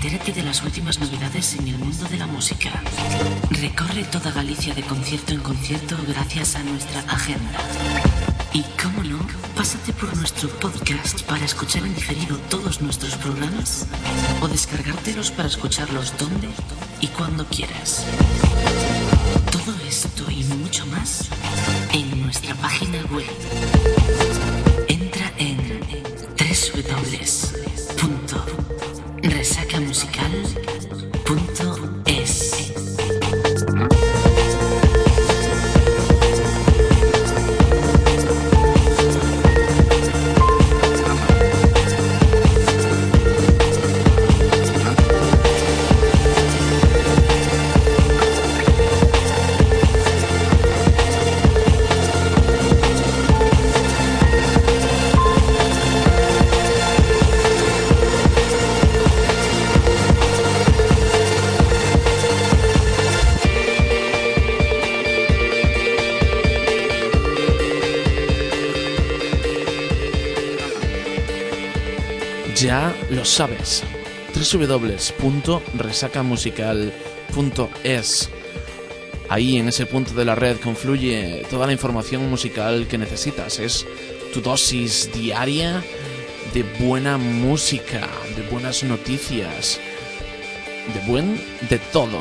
Entérate de las últimas novedades en el mundo de la música. Recorre toda Galicia de concierto en concierto gracias a nuestra agenda. Y cómo no, pásate por nuestro podcast para escuchar en diferido todos nuestros programas o descargártelos para escucharlos donde y cuando quieras. Todo esto y mucho más en nuestra página web. Entra en www.resacamusical.es. Ya lo sabes, www.resacamusical.es. Ahí en ese punto de la red confluye toda la información musical que necesitas. Es tu dosis diaria de buena música, de buenas noticias, de todo.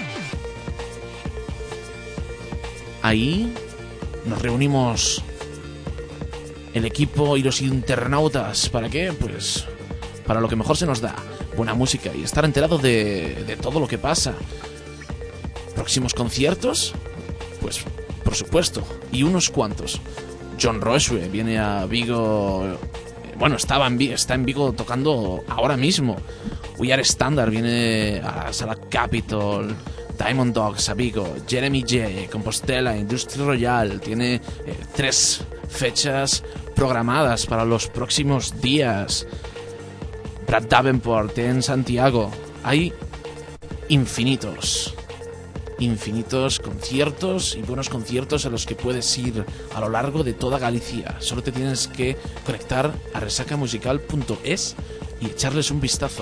Ahí nos reunimos el equipo y los internautas. ¿Para qué? Pues para lo que mejor se nos da, buena música y estar enterado de todo lo que pasa. ¿Próximos conciertos? Pues por supuesto, y unos cuantos. John Rochue viene a Vigo, bueno, está en Vigo tocando ahora mismo. We Are Standard viene a la Sala Capitol. Diamond Dogs a Vigo. Jeremy J, Compostela, Industria Royal. Tiene 3 fechas programadas para los próximos días. Brad Davenport en Santiago. Hay infinitos conciertos y buenos conciertos a los que puedes ir a lo largo de toda Galicia. Solo te tienes que conectar a resacamusical.es y echarles un vistazo.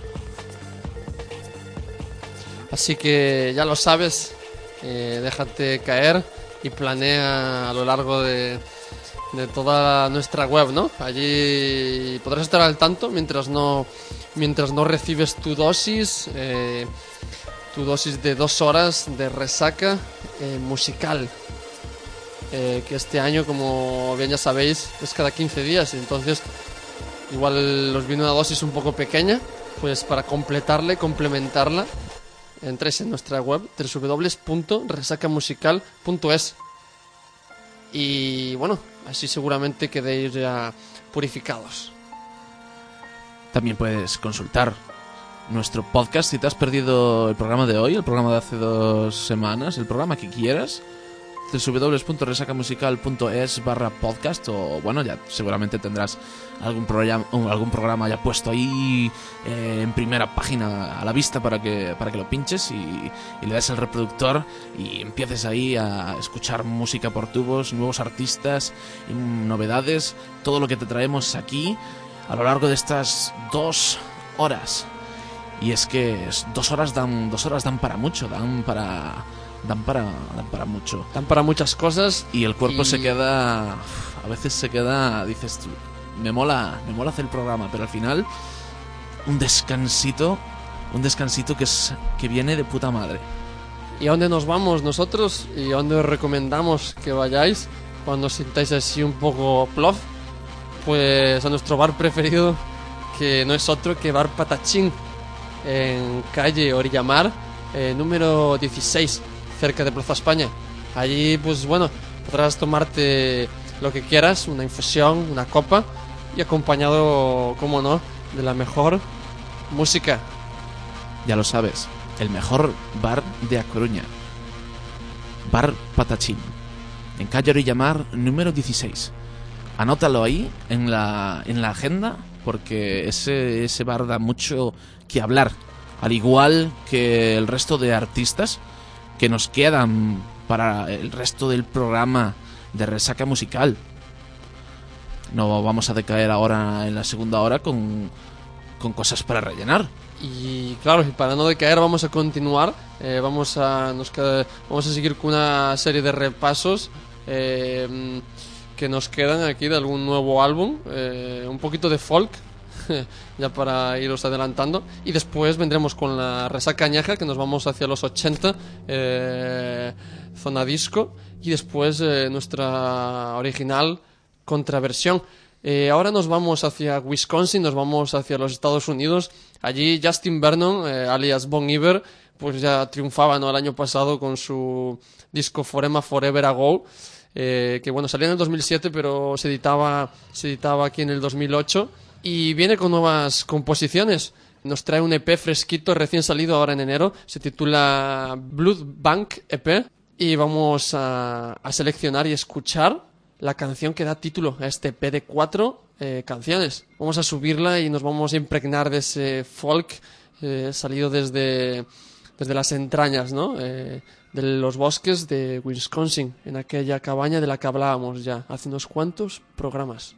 Así que ya lo sabes, déjate caer y planea a lo largo de toda nuestra web, ¿no? Allí podrás estar al tanto mientras no recibes tu dosis de 2 horas de resaca musical, que este año, como bien ya sabéis, es cada 15 días, entonces igual os viene una dosis un poco pequeña, pues para complementarla, entréis en nuestra web www.resacamusical.es y bueno, así seguramente quedéis ya purificados. También puedes consultar nuestro podcast si te has perdido el programa de hoy, el programa de hace 2 semanas, el programa que quieras. www.resacamusical.es/podcast o bueno, ya seguramente tendrás algún programa ya puesto ahí en primera página a la vista para que lo pinches y le des el reproductor y empieces ahí a escuchar música por tubos, nuevos artistas, novedades, todo lo que te traemos aquí a lo largo de estas 2 horas. Y es que 2 horas dan para mucho, dan para mucho. Dan para muchas cosas. Y el cuerpo se queda, a veces se queda, dices tú, me mola hacer el programa, pero al final un descansito que viene de puta madre. ¿Y a dónde nos vamos nosotros? ¿Y a dónde os recomendamos que vayáis cuando os sintáis así un poco plof? Pues a nuestro bar preferido, que no es otro que Bar Patachín, en calle Orillamar, número 16, cerca de Plaza España. Allí, pues bueno, podrás tomarte lo que quieras, una infusión, una copa, y acompañado, como no, de la mejor música. Ya lo sabes, el mejor bar de A Coruña, Bar Patachín, en calle Orillamar, número 16. Anótalo ahí en la agenda, porque ese bar da mucho que hablar, al igual que el resto de artistas que nos quedan para el resto del programa de Resaca Musical. No vamos a decaer ahora en la segunda hora con con cosas para rellenar. Y claro, y para no decaer vamos a continuar, vamos a seguir con una serie de repasos que nos quedan aquí de algún nuevo álbum, un poquito de folk, ya para iros adelantando, y después vendremos con la resaca añeja, que nos vamos hacia los 80, zona disco, y después nuestra original contraversión. Ahora nos vamos hacia Wisconsin, nos vamos hacia los Estados Unidos. Allí Justin Vernon, alias Bon Iver, pues ya triunfaba, ¿no?, el año pasado con su disco Forever Ago, que bueno, salió en el 2007, pero se editaba aquí en el 2008, y viene con nuevas composiciones. Nos trae un EP fresquito, recién salido ahora en enero, se titula Blood Bank EP, y vamos a seleccionar y escuchar la canción que da título a este EP de 4 canciones. Vamos a subirla y nos vamos a impregnar de ese folk salido desde las entrañas, ¿no?, de los bosques de Wisconsin, en aquella cabaña de la que hablábamos ya hace unos cuantos programas.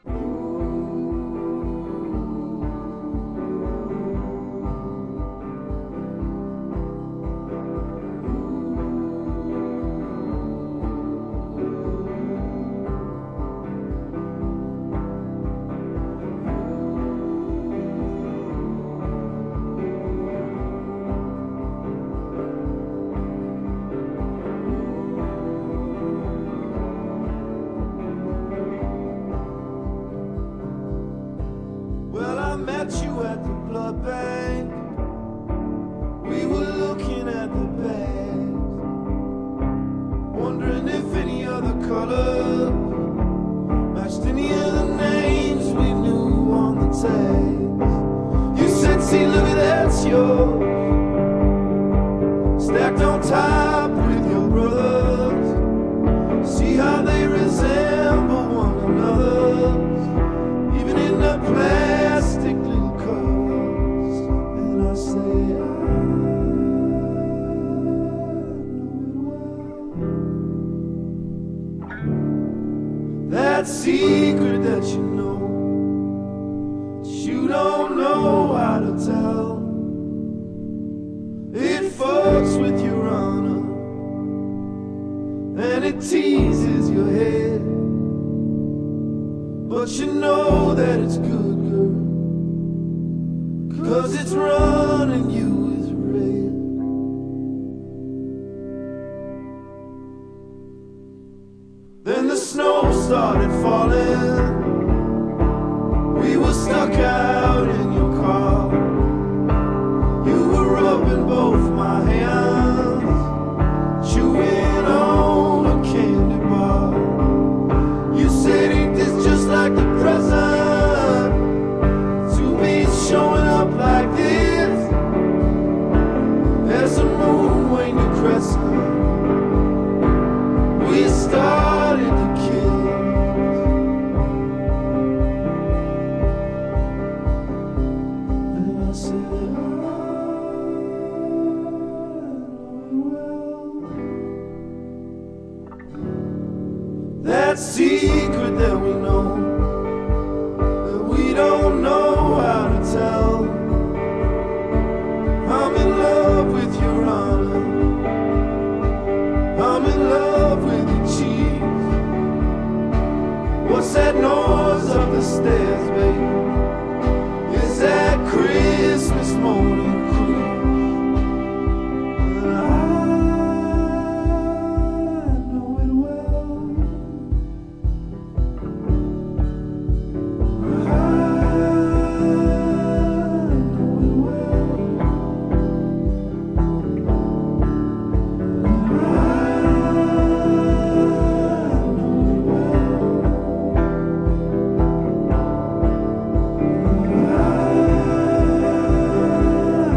That secret that you know, but you don't know how to tell. It fucks with your honor, and it teases your head. But you know that it's good, girl, 'cause it's running you is red. Then the snow started falling. We were stuck out in your car. You were rubbing both my hands, chewing on a candy bar. You said, ain't this just like the present, to be showing up like this, as the moon when you crescent. We started to kiss, and I said, that secret that we know, that we don't know how to tell. I'm in love with your honor, I'm in love with your cheese. What's that noise up the stairs, baby? Is that Christmas morning crew? And I know it well. I know it well. I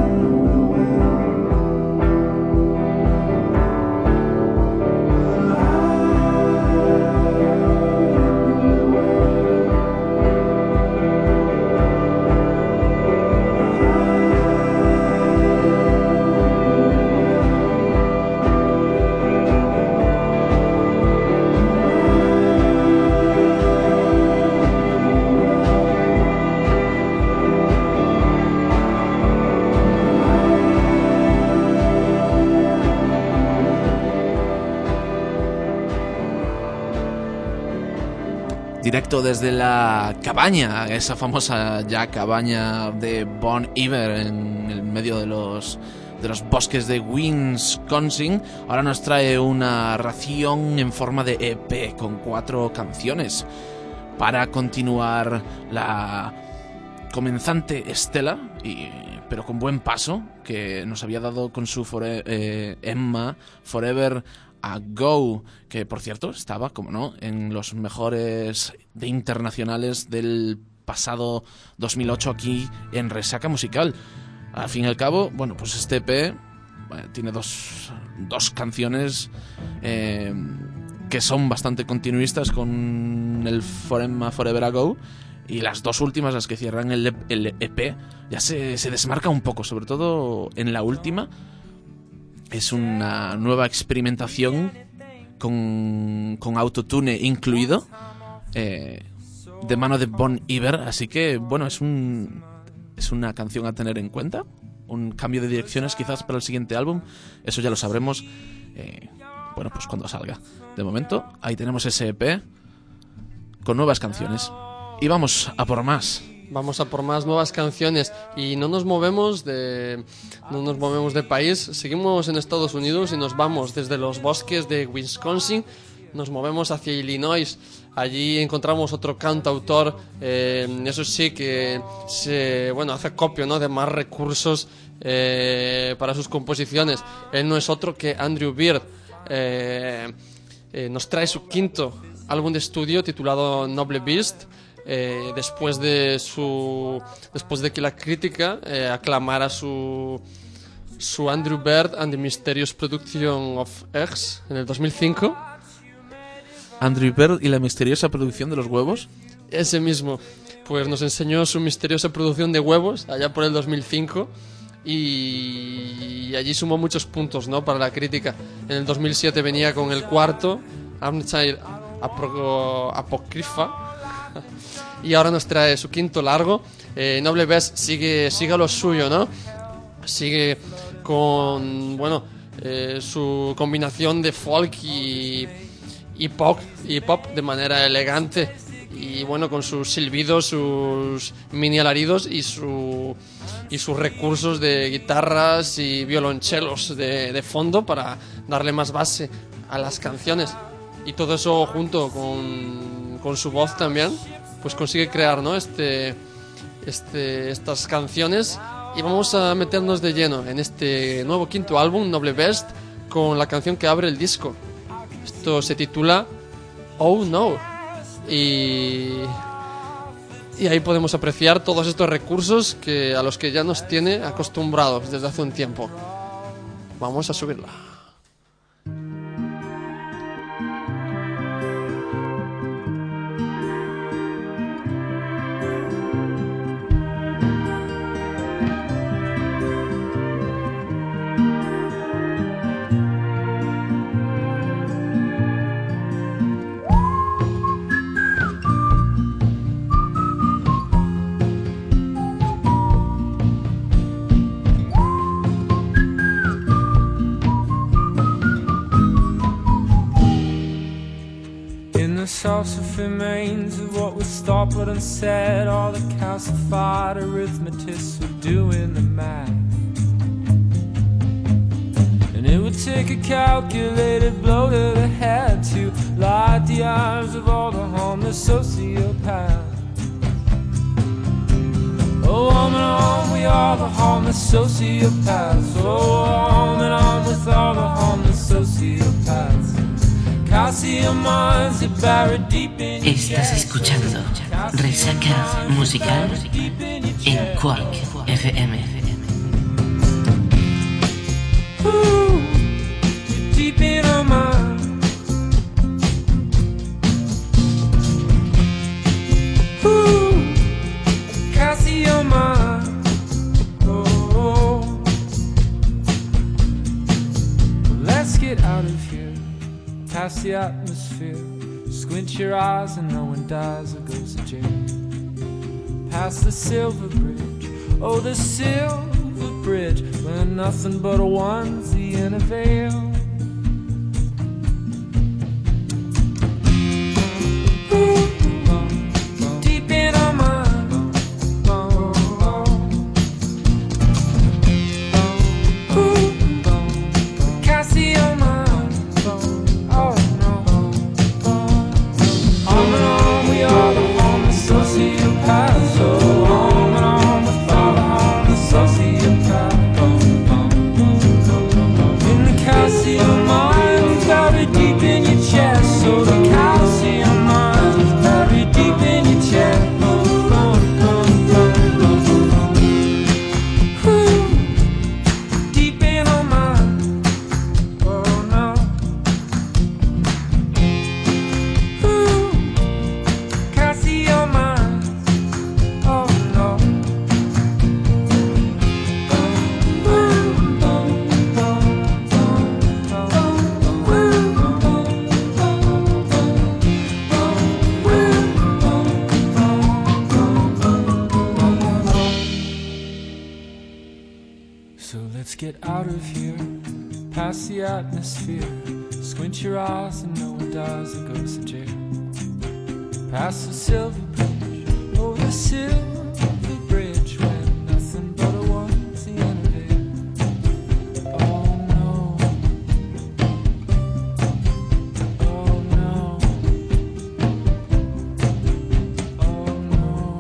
directo desde la cabaña, esa famosa ya cabaña de Bon Iver en el medio de los bosques de Wisconsin. Ahora nos trae una ración en forma de EP con 4 canciones para continuar la comenzante estela, pero con buen paso, que nos había dado con su Emma Forever Ago, que por cierto estaba, como no, en los mejores de internacionales del pasado 2008 aquí en Resaca Musical. Al fin y al cabo, bueno, pues este EP tiene dos canciones que son bastante continuistas con el Emma Forever Ago, y las 2 últimas, las que cierran el EP, ya se desmarca un poco, sobre todo en la última. Es una nueva experimentación con autotune incluido, de mano de Bon Iver, así que bueno, es una canción a tener en cuenta, un cambio de direcciones quizás para el siguiente álbum, eso ya lo sabremos bueno, pues cuando salga. De momento ahí tenemos ese EP con nuevas canciones y vamos a por más. Vamos a por más nuevas canciones y no nos movemos de país, seguimos en Estados Unidos y nos vamos desde los bosques de Wisconsin, nos movemos hacia Illinois. Allí encontramos otro cantautor, eso sí, que hace acopio, ¿no?, de más recursos para sus composiciones. Él no es otro que Andrew Bird. Nos trae su 5º álbum de estudio titulado Noble Beast. Después de que la crítica aclamara su Andrew Bird and the Mysterious Production of Eggs en el 2005. Andrew Bird y la misteriosa producción de los huevos. Ese mismo, pues nos enseñó su misteriosa producción de huevos allá por el 2005 y allí sumó muchos puntos, ¿no?, para la crítica. En el 2007 venía con el 4º, Armchair Apocrypha, y ahora nos trae su 5º largo. Noble Beast sigue a lo suyo, ¿no? Sigue con, su combinación de folk y pop de manera elegante, y bueno, con sus silbidos, sus mini alaridos y sus recursos de guitarras y violonchelos de fondo para darle más base a las canciones, y todo eso junto con su voz también, pues consigue crear, ¿no?, estas canciones. Y vamos a meternos de lleno en este nuevo 5º álbum, Noble Beast, con la canción que abre el disco. Esto se titula Oh No, y ahí podemos apreciar todos estos recursos a los que ya nos tiene acostumbrados desde hace un tiempo. Vamos a subirla. Salsific remains of what was thought but unsaid, all the calcified arithmetics of doing the math. And it would take a calculated blow to the head to light the eyes of all the harmless sociopaths. Oh, arm in arm we are the harmless sociopaths. Oh, arm in arm with all the harmless sociopaths. Estás escuchando Resaca Musical en Quark FM. Ooh, deep in our mind. Ooh, Cassie on mine. Oh, let's get out of here. Past the atmosphere, squint your eyes and no one dies or goes to jail. Past the silver bridge, oh the silver bridge, where nothing but a onesie and a veil. Ooh, So let's get out of here, past the atmosphere. Squint your eyes and no one dies or goes to jail. Past the silver bridge, over the silver bridge, where nothing but a one's the end of it. Oh no, oh no, oh no,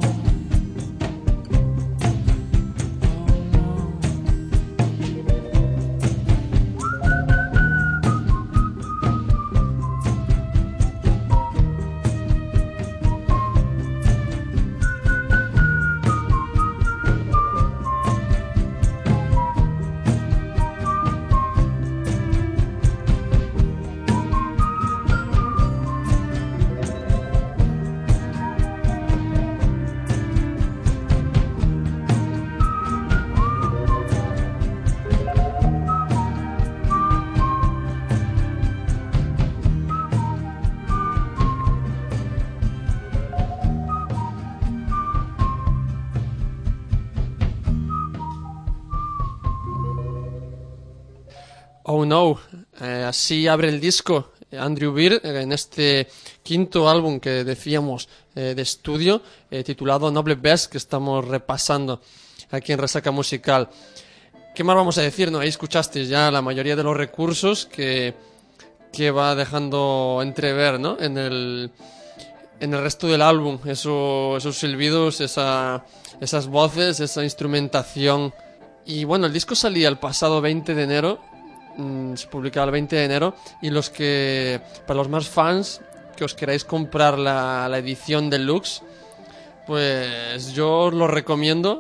Oh No, así abre el disco Andrew Bird en este quinto álbum que decíamos de estudio, titulado Noble Best, que estamos repasando aquí en Resaca Musical. ¿Qué más vamos a decir? No, ahí escuchasteis ya la mayoría de los recursos que va dejando entrever, ¿no? En el resto del álbum, esos silbidos, esas voces, esa instrumentación. Y bueno, el disco salía el pasado 20 de enero. Se publicaba el 20 de enero, y para los más fans que os queráis comprar la edición deluxe, pues yo os lo recomiendo,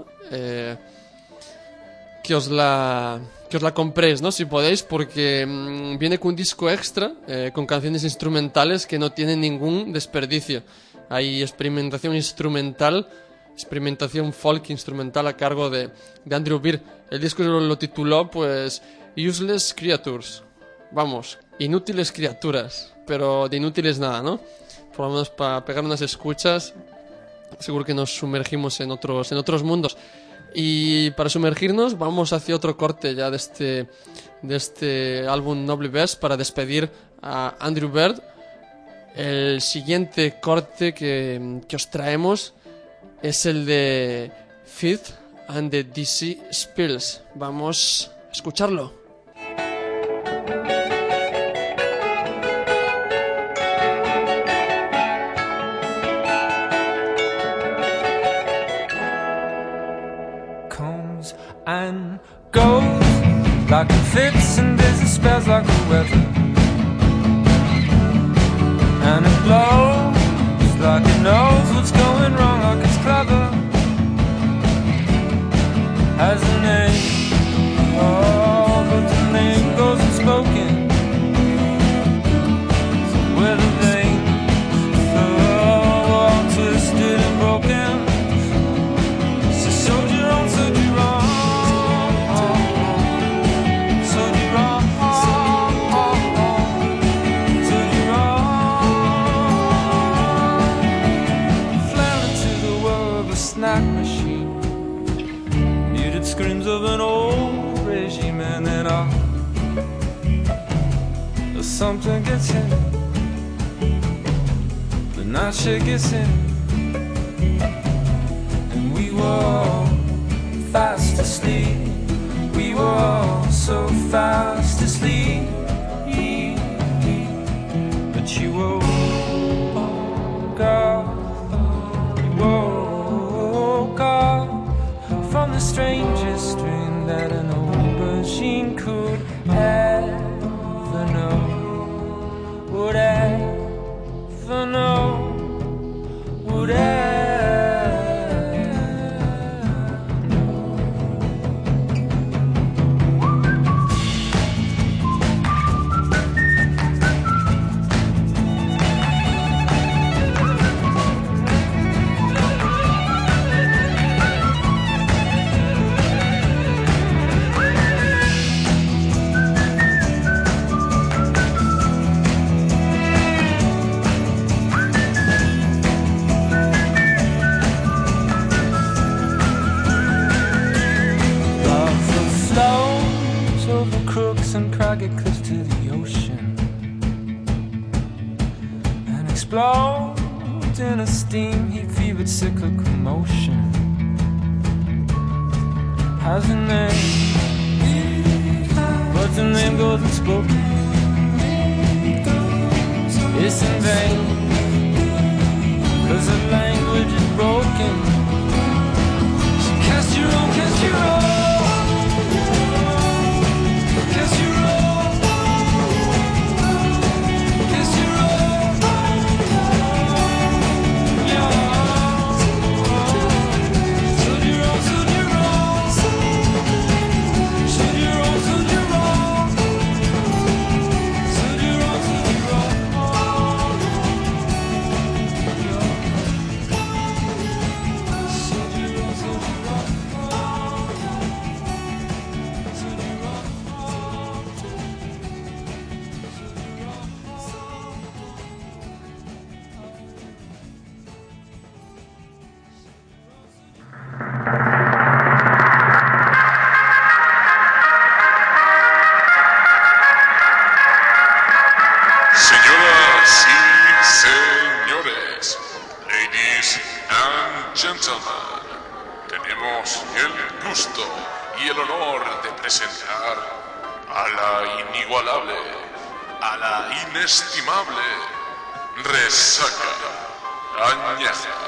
que os la compréis, ¿no? Si podéis, porque viene con un disco extra con canciones instrumentales que no tienen ningún desperdicio. Hay experimentación folk instrumental a cargo de Andrew Bird. El disco lo tituló pues Useless Creatures, vamos, inútiles criaturas, pero de inútiles nada, ¿no? Por lo menos para pegar unas escuchas, seguro que nos sumergimos en otros mundos. Y para sumergirnos vamos hacia otro corte ya de este álbum Noble Best, para despedir a Andrew Bird. El siguiente corte que os traemos es el de Fifth and the DC Spills. Vamos a escucharlo. Comes and goes like it fits and dizzy spells like the weather, and it blows like it knows what's going wrong, like it's clever. Has a name, oh, but the name goes unspoken. So where the veins are all twisted and broken. So soldier on, soldier wrong, soldier wrong, soldier wrong. Fell into the world of a snack machine. Screams of an old regime, and then something gets in, the nightshade gets in, and we were all fast asleep. We were all so fast asleep, but you woke up, you woke up from the strangest dream that an old machine could ever know, would ever know, would rugged cliffs to the ocean and explode in a steam heat fevered cyclical motion. Has a name, but the name goes unspoken. It's in vain, 'cause the language is broken. So cast your own, cast your own, cast your own, cast your own, yeah. Should your own, should your own, should your own, should your own, should your own, should your own. Señoras y señores, ladies and gentlemen, tenemos el gusto y el honor de presentar a la inigualable, a la inestimable Resaca Añeja.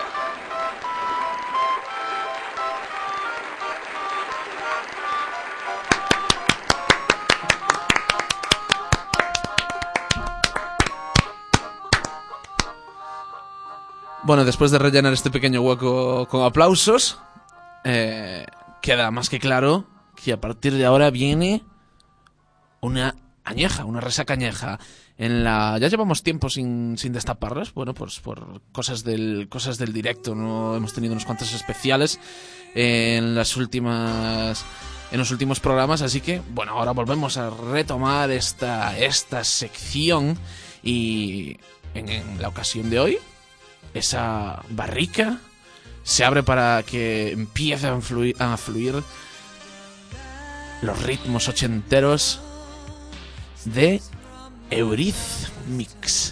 Bueno, después de rellenar este pequeño hueco con aplausos, queda más que claro que a partir de ahora viene una añeja, una resaca añeja. Ya llevamos tiempo sin destaparlas, bueno, pues por cosas del directo, no hemos tenido unos cuantos especiales en los últimos programas, así que bueno, ahora volvemos a retomar esta sección y en la ocasión de hoy esa barrica se abre para que empiecen a fluir los ritmos ochenteros de Eurythmics.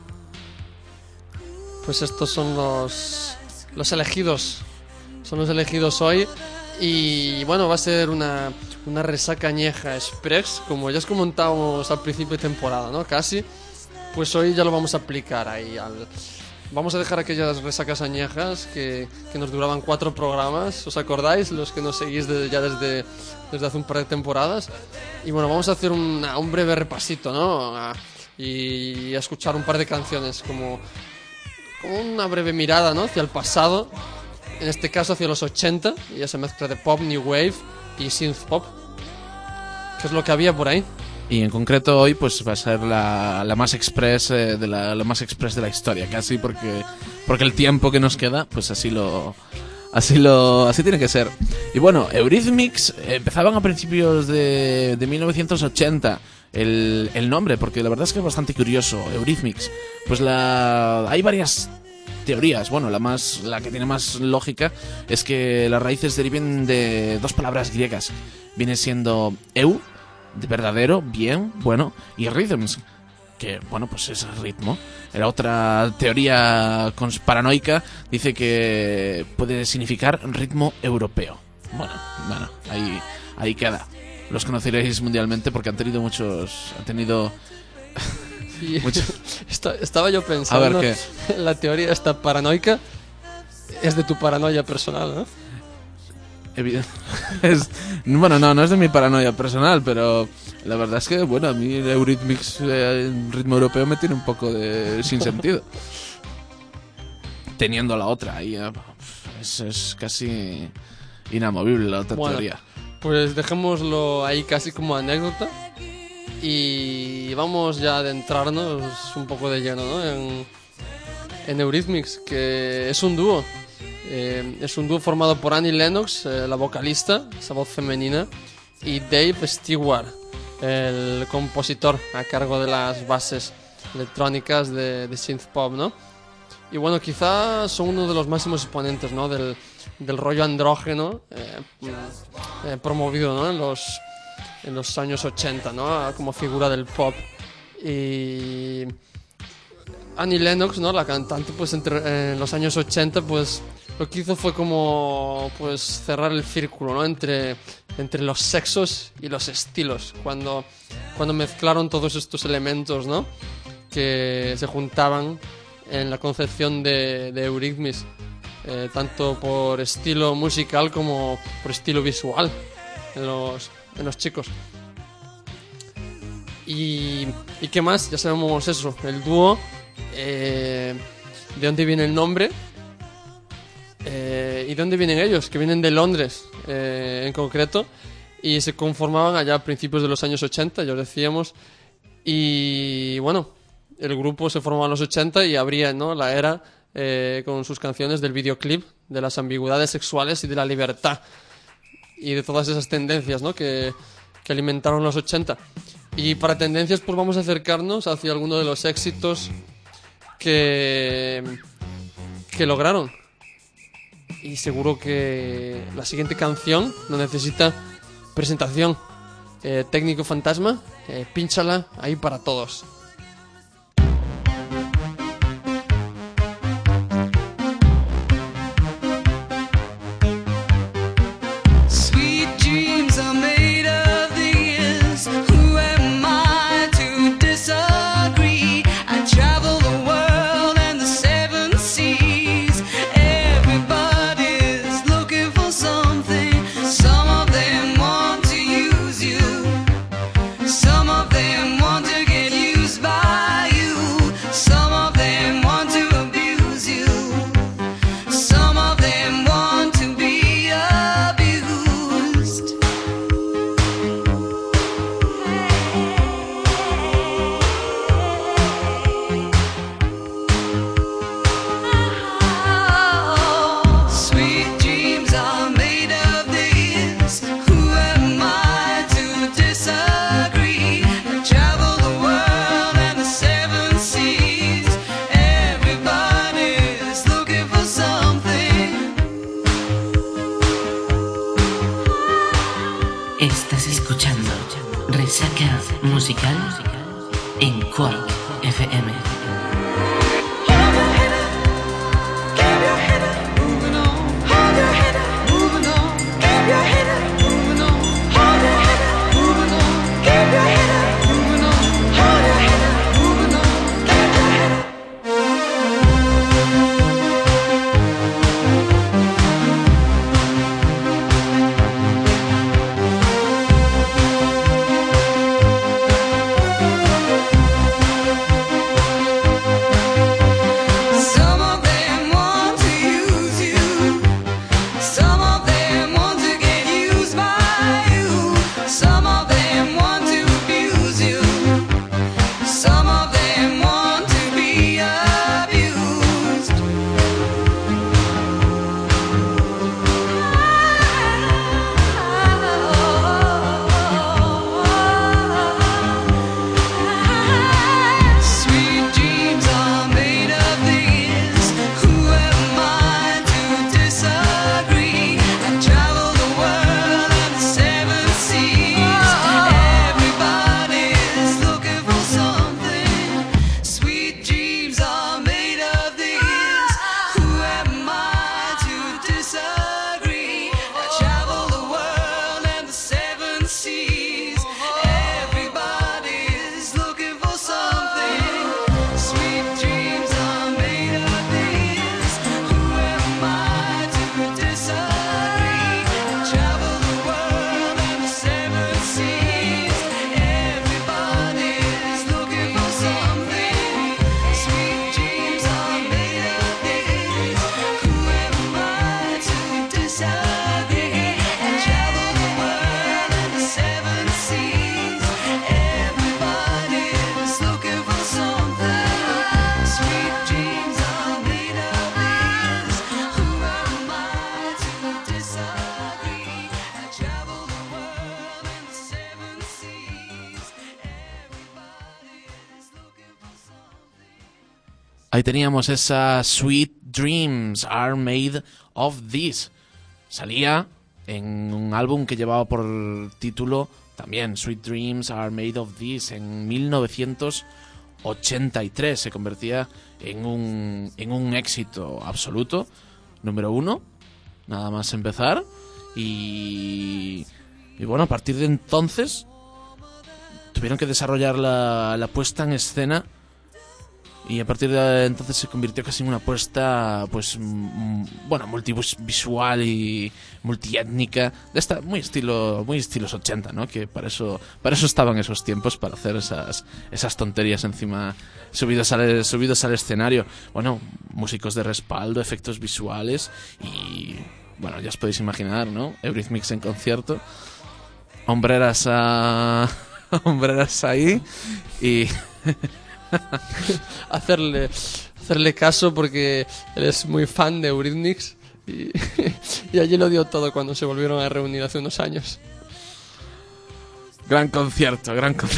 Pues estos son los elegidos. Son los elegidos hoy. Y bueno, va a ser una resaca añeja express, como ya os comentamos al principio de temporada, ¿no? Casi. Pues hoy ya lo vamos a aplicar ahí Vamos a dejar aquellas resacas añejas que nos duraban 4 programas, ¿os acordáis? Los que nos seguís desde hace un par de temporadas. Y bueno, vamos a hacer un breve repasito, ¿no? Y a escuchar un par de canciones, como una breve mirada, ¿no? Hacia el pasado, en este caso hacia los 80, y esa mezcla de pop, new wave y synth pop, que es lo que había por ahí. Y en concreto hoy pues va a ser la más express de la más express de la historia, casi porque el tiempo que nos queda pues así tiene que ser. Y bueno, Eurythmics empezaban a principios de 1980. El nombre, porque la verdad es que es bastante curioso, Eurythmics. Pues hay varias teorías. Bueno, la que tiene más lógica es que las raíces deriven de 2 palabras griegas. Viene siendo eu, de verdadero, bien, bueno, y rhythms, que bueno, pues es ritmo. La otra teoría paranoica dice que puede significar ritmo europeo. Bueno, ahí queda. Los conoceréis mundialmente porque han tenido sí, estaba yo pensando, a ver, ¿qué? La teoría esta paranoica es de tu paranoia personal, ¿no? Bueno, no es de mi paranoia personal, pero la verdad es que, bueno, a mí el Eurythmics en ritmo europeo me tiene un poco de sin sentido. Teniendo la otra ahí, es casi inamovible la otra teoría. Pues dejémoslo ahí casi como anécdota y vamos ya a adentrarnos un poco de lleno, ¿no? en Eurythmics, que es un dúo. Es un dúo formado por Annie Lennox, la vocalista, esa voz femenina, y Dave Stewart, el compositor a cargo de las bases electrónicas de synth pop, ¿no? Y bueno, quizás son uno de los máximos exponentes, ¿no? del rollo andrógeno promovido, ¿no? en los años 80, ¿no? Como figura del pop. Y Annie Lennox, ¿no? La cantante, pues en los años 80, pues lo que hizo fue como pues cerrar el círculo, ¿no? Entre los sexos y los estilos, cuando mezclaron todos estos elementos, ¿no? Que se juntaban en la concepción de Eurythmics, tanto por estilo musical como por estilo visual en los chicos. Y qué más, ya sabemos eso, el dúo, de dónde viene el nombre, y de dónde vienen ellos, que vienen de Londres en concreto, y se conformaban allá a principios de los años 80, ya os decíamos, y bueno, el grupo se formó en los 80 y abría, ¿no?, la era con sus canciones del videoclip, de las ambigüedades sexuales y de la libertad, y de todas esas tendencias, ¿no?, que alimentaron los 80. Y para tendencias, pues vamos a acercarnos hacia alguno de los éxitos que lograron. Y seguro que la siguiente canción no necesita presentación. Técnico Fantasma, pínchala ahí para todos. Estás escuchando Resaca Musical en Quark FM. Ahí teníamos esa Sweet Dreams Are Made of This. Salía en un álbum que llevaba por título También Sweet Dreams Are Made of This en 1983 se convertía en un éxito absoluto, número 1, nada más empezar. Y bueno, a partir de entonces tuvieron que desarrollar la puesta en escena, y a partir de entonces se convirtió casi en una puesta, pues, bueno, multivisual y multiétnica, de esta muy estilos 80, ¿no? Que para eso estaban esos tiempos, para hacer esas tonterías encima, subidos al escenario. Bueno, músicos de respaldo, efectos visuales y, bueno, ya os podéis imaginar, ¿no? Eurythmics en concierto, hombreras ahí y hacerle caso, porque él es muy fan de Eurythmics y allí lo dio todo cuando se volvieron a reunir hace unos años. Gran concierto.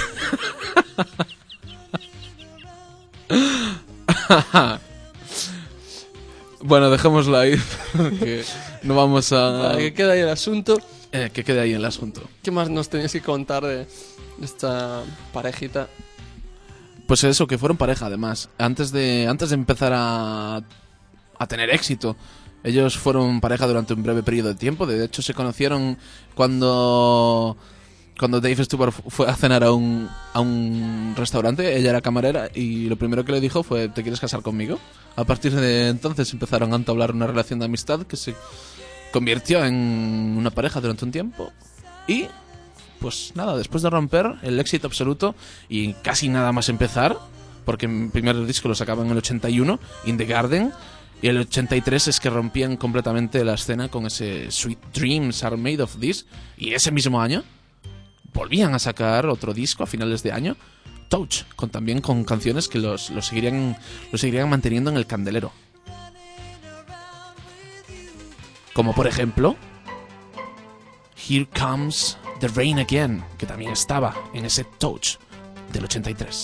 Bueno, dejémoslo ahí, que no vamos a... Que quede ahí el asunto. Que quede ahí el asunto. ¿Qué más nos tenías que contar de esta parejita? Pues eso, que fueron pareja, además. Antes de empezar a tener éxito, ellos fueron pareja durante un breve periodo de tiempo. De hecho, se conocieron cuando Dave Stewart fue a cenar a un restaurante. Ella era camarera y lo primero que le dijo fue: ¿te quieres casar conmigo? A partir de entonces empezaron a entablar una relación de amistad que se convirtió en una pareja durante un tiempo. Y pues nada, después de romper, el éxito absoluto y casi nada más empezar, porque el primer disco lo sacaban en el 81, In the Garden, y el 83 es que rompían completamente la escena con ese Sweet Dreams Are Made of This, y ese mismo año volvían a sacar otro disco a finales de año, Touch, también con canciones que los seguirían manteniendo en el candelero. Como por ejemplo Here Comes The Rain Again, que también estaba en ese Touch del 83.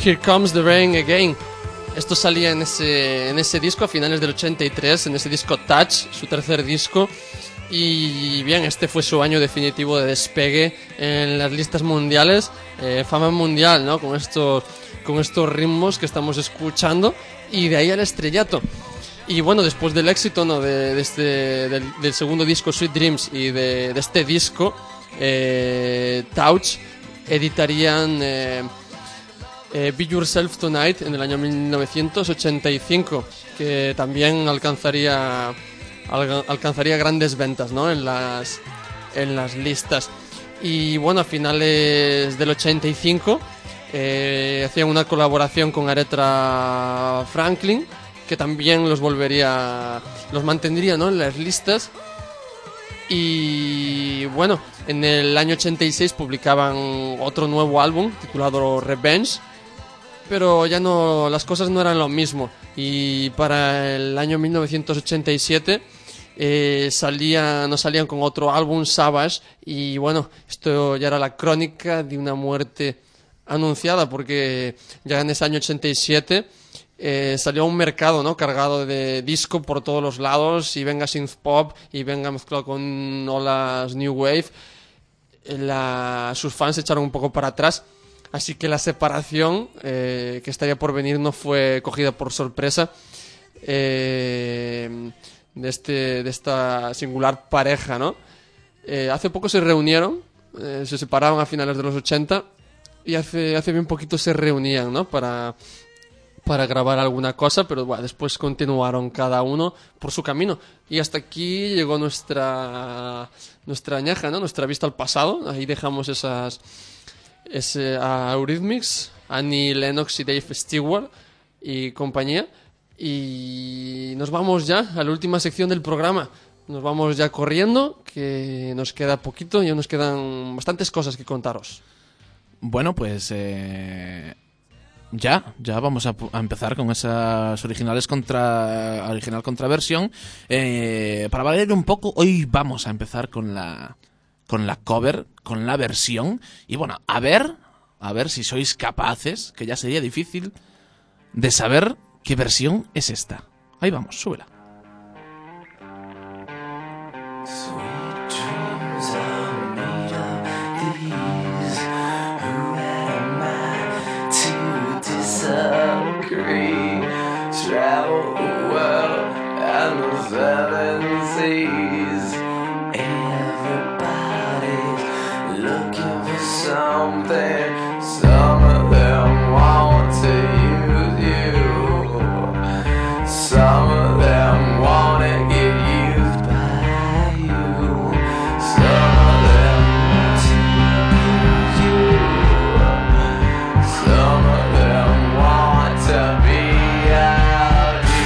Here Comes the Rain Again. Esto salía en ese disco a finales del 83, en ese disco Touch, su tercer disco. Y bien, este fue su año definitivo de despegue en las listas mundiales, fama mundial, ¿no? Con estos ritmos que estamos escuchando, y de ahí al estrellato. Y bueno, después del éxito, ¿no? del segundo disco Sweet Dreams y de este disco, Touch editarían Be Yourself Tonight en el año 1985, que también alcanzaría grandes ventas, ¿no? en las listas. Y bueno, a finales del 85 hacían una colaboración con Aretha Franklin, que también los mantendría, ¿no? en las listas. Y bueno, en el año 86 publicaban otro nuevo álbum titulado Revenge, pero ya no, las cosas no eran lo mismo. Y para el año 1987 salían con otro álbum, Savage, y bueno, esto ya era la crónica de una muerte anunciada, porque ya en ese año 87 salió a un mercado, ¿no? cargado de disco por todos los lados, y venga synth pop y venga mezclado con olas new wave. Sus fans se echaron un poco para atrás, así que la separación que estaría por venir no fue cogida por sorpresa de esta singular pareja, ¿no? Hace poco se reunieron, se separaron a finales de los 80, y hace bien poquito se reunían, ¿no? para grabar alguna cosa, pero bueno, después continuaron cada uno por su camino. Y hasta aquí llegó nuestra añeja, ¿no? Nuestra vista al pasado. Ahí dejamos a Eurythmics, Annie Lennox y Dave Stewart y compañía. Y nos vamos ya a la última sección del programa. Nos vamos ya corriendo, que nos queda poquito, ya nos quedan bastantes cosas que contaros. Bueno, pues ya vamos a empezar con esas original contra versión. Para variar un poco, hoy vamos a empezar con la cover, con la versión. Y bueno, a ver si sois capaces, que ya sería difícil, de saber qué versión es esta. Ahí vamos, súbela. Travel the world and the seven seas. Everybody's looking for something. Some of them want to use you. Some of them want to get used by you. Some of them want to use you. Some of them want to be out you.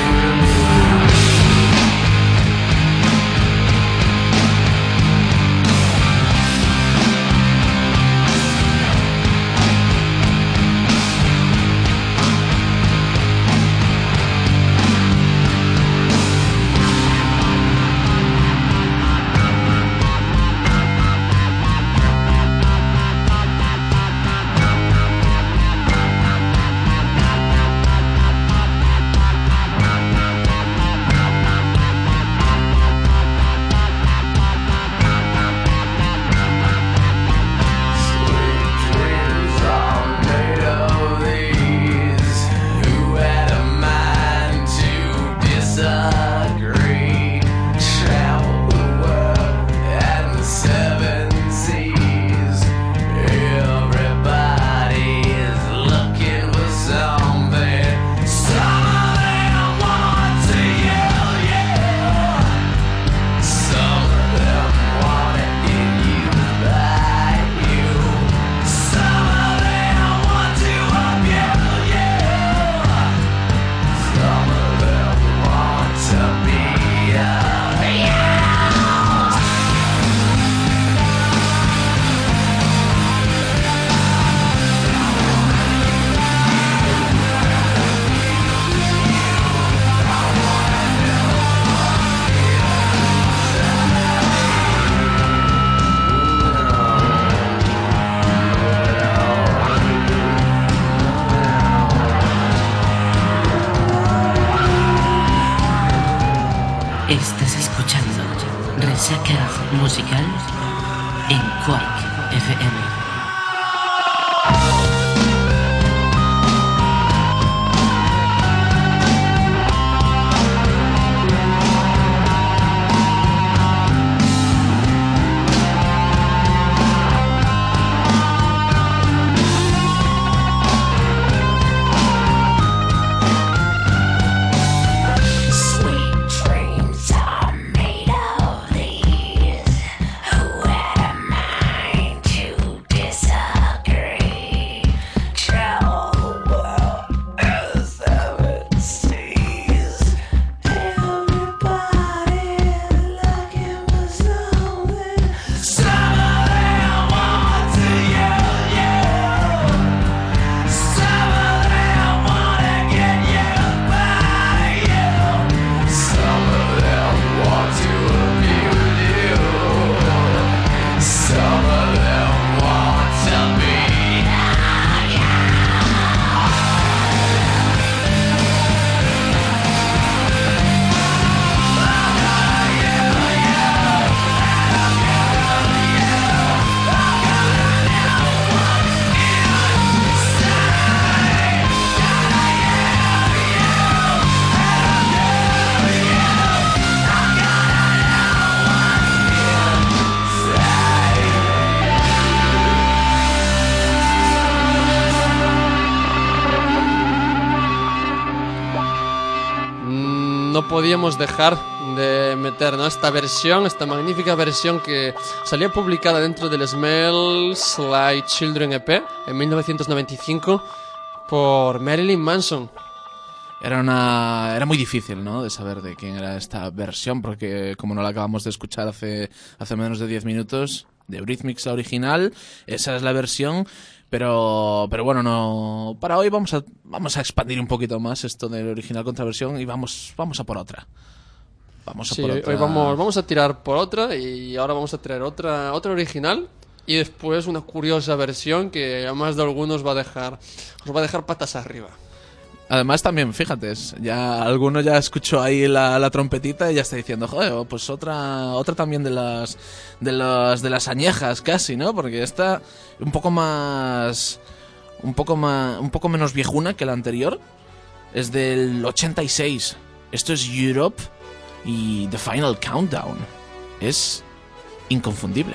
musical en Quake FM. No podíamos dejar de meter, ¿no?, esta versión, esta magnífica versión que salía publicada dentro del Smells Like Children EP en 1995 por Marilyn Manson. Era muy difícil, ¿no?, de saber de quién era esta versión, porque como no la acabamos de escuchar hace menos de 10 minutos, de Eurythmics la original, esa es la versión. Pero bueno, no. Para hoy vamos a expandir un poquito más esto del original contra versión y vamos a por otra. Hoy vamos a tirar por otra y ahora vamos a traer otra original y después una curiosa versión que a más de algunos os va a dejar patas arriba. Además también, fíjate, ya alguno ya escuchó ahí la trompetita y ya está diciendo, joder, pues otra también de las añejas casi, ¿no? Porque esta un poco menos viejuna que la anterior. Es del 86. Esto es Europe y The Final Countdown. Es inconfundible.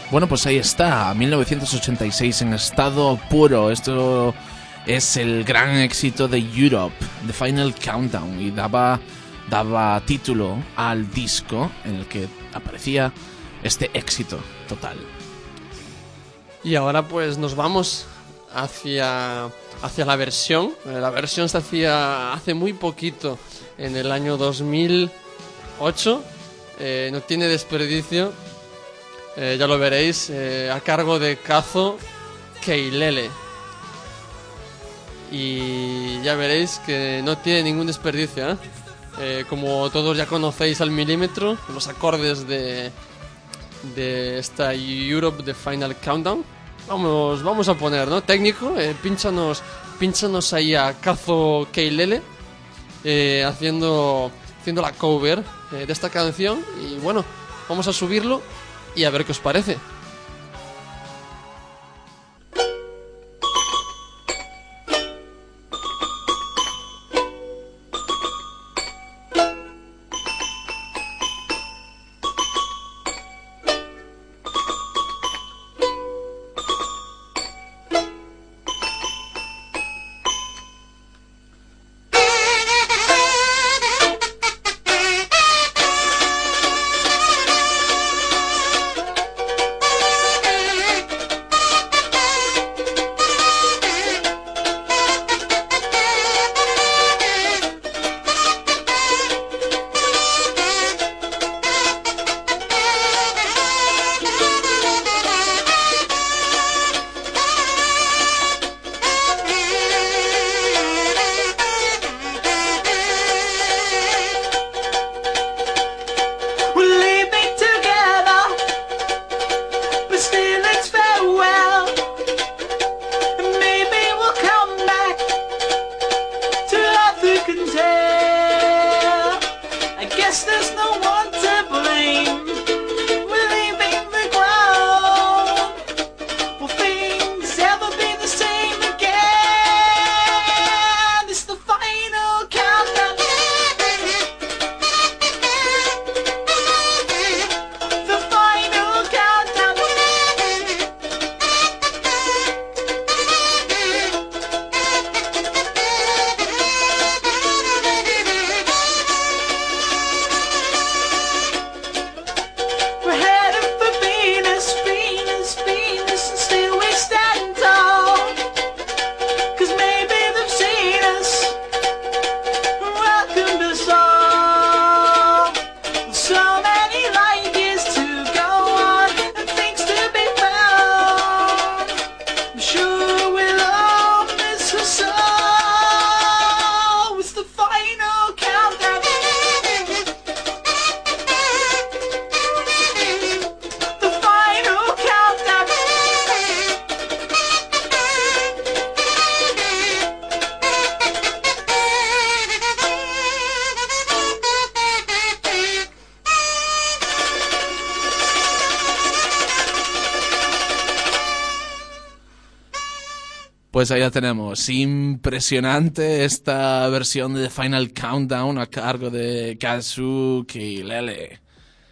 Bueno, pues ahí está, 1986 en estado puro. Esto es el gran éxito de Europe, The Final Countdown, y daba título al disco en el que aparecía este éxito total. Y ahora pues nos vamos hacia la versión. La versión se hacía hace muy poquito, en el año 2008. No tiene desperdicio. Ya lo veréis, a cargo de Kazo Keilele. Y ya veréis que no tiene ningún desperdicio, ¿eh? Como todos ya conocéis al milímetro, los acordes de esta Europe The Final Countdown. Vamos a poner, ¿no? Técnico, pínchanos ahí a Kazo Keilele haciendo la cover de esta canción. Y bueno, vamos a subirlo y a ver qué os parece. Pues ahí la tenemos, impresionante esta versión de The Final Countdown a cargo de Kazu Keilele.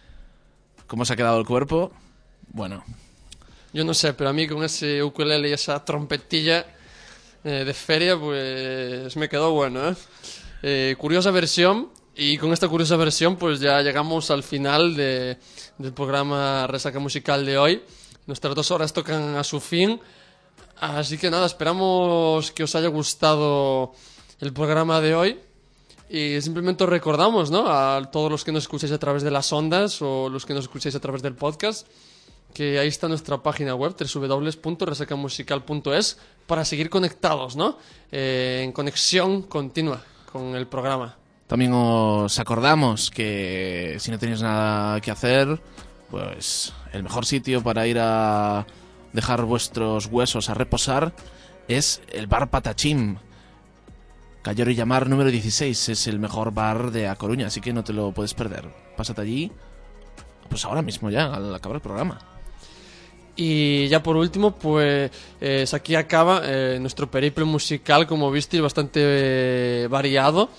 ¿Cómo se ha quedado el cuerpo? Bueno, yo no sé, pero a mí con ese ukulele y esa trompetilla de feria, pues me quedó bueno, ¿eh? Curiosa versión, y con esta curiosa versión pues ya llegamos al final del programa Resaca Musical de hoy. Nuestras 2 horas tocan a su fin. Así que nada, esperamos que os haya gustado el programa de hoy. Y simplemente os recordamos, ¿no?, a todos los que nos escucháis a través de las ondas o los que nos escucháis a través del podcast, que ahí está nuestra página web, www.resacamusical.es, para seguir conectados, ¿no? En conexión continua con el programa. También os acordamos que si no tenéis nada que hacer, pues el mejor sitio para ir a dejar vuestros huesos a reposar es el bar Patachín. Callero y Llamar número 16 es el mejor bar de A Coruña, así que no te lo puedes perder. Pásate allí, pues ahora mismo ya, al acabar el programa. Y ya por último, pues aquí acaba nuestro periplo musical, como visteis, bastante variado.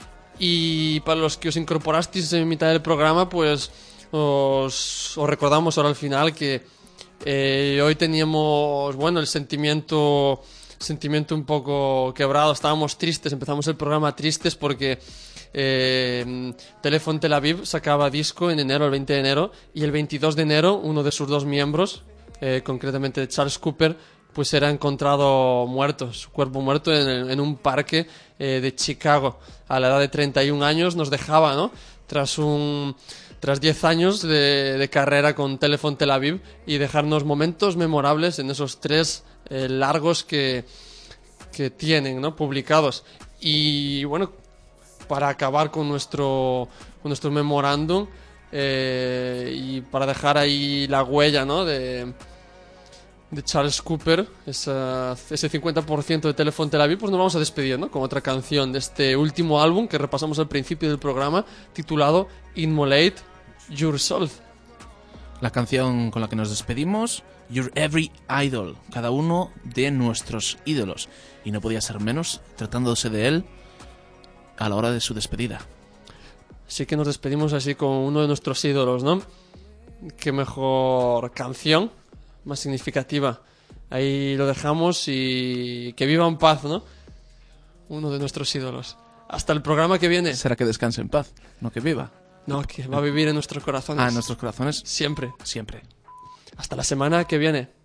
Y para los que os incorporasteis en mitad del programa, pues os recordamos ahora al final que Hoy teníamos, bueno, el sentimiento un poco quebrado, estábamos tristes, empezamos el programa tristes porque Telephone Tel Aviv sacaba disco en enero, el 20 de enero, y el 22 de enero uno de sus dos miembros, concretamente Charles Cooper, pues era encontrado muerto, su cuerpo muerto en un parque de Chicago. A la edad de 31 años nos dejaba, ¿no? Tras 10 años de carrera con Telephone Tel Aviv y dejarnos momentos memorables en esos 3 largos que tienen, ¿no? Publicados. Y bueno, para acabar con nuestro memorándum y para dejar ahí la huella, ¿no? de Charles Cooper, ese 50% de Telephone Tel Aviv, pues nos vamos a despedir, ¿no? Con otra canción de este último álbum que repasamos al principio del programa, titulado Immolate Yourself. La canción con la que nos despedimos, Your Every Idol, cada uno de nuestros ídolos. Y no podía ser menos tratándose de él a la hora de su despedida. Así que nos despedimos así con uno de nuestros ídolos, ¿no? Qué mejor canción, más significativa. Ahí lo dejamos y que viva en paz, ¿no? Uno de nuestros ídolos. Hasta el programa que viene. Será que descanse en paz, no que viva. No, que va a vivir en nuestros corazones. En nuestros corazones. Siempre. Siempre. Hasta la semana que viene.